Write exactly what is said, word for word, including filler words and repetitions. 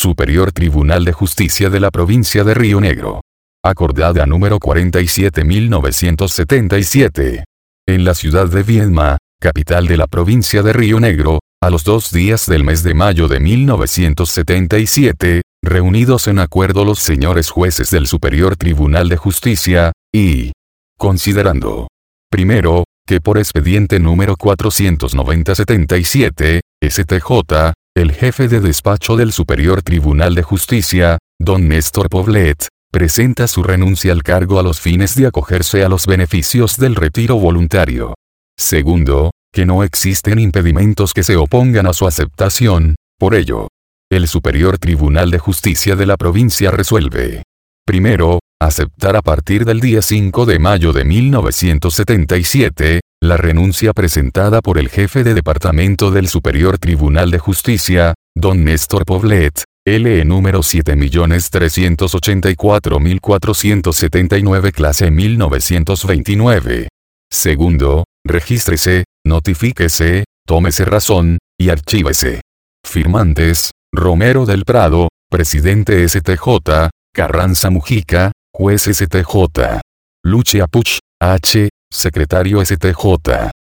Superior Tribunal de Justicia de la Provincia de Río Negro. Acordada número cuarenta y siete mil novecientos setenta y siete. En la ciudad de Viedma, capital de la provincia de Río Negro, a los dos días del mes de mayo de mil novecientos setenta y siete, reunidos en acuerdo los señores jueces del Superior Tribunal de Justicia, y considerando, primero, que por expediente número cuatrocientos noventa setenta y siete, S T J, el jefe de despacho del Superior Tribunal de Justicia, don Néstor Poblet, presenta su renuncia al cargo a los fines de acogerse a los beneficios del retiro voluntario. Segundo, que no existen impedimentos que se opongan a su aceptación, por ello, el Superior Tribunal de Justicia de la provincia resuelve. Primero, aceptar a partir del día cinco de mayo de mil novecientos setenta y siete, la renuncia presentada por el jefe de departamento del Superior Tribunal de Justicia, don Néstor Poblet, L E número siete millones trescientos ochenta y cuatro mil cuatrocientos setenta y nueve clase mil novecientos veintinueve. Segundo, regístrese, notifíquese, tómese razón, y archívese. Firmantes, Romero del Prado, presidente S T J, Carranza Mujica, juez S T J. Lucia Puch, H, secretario S T J.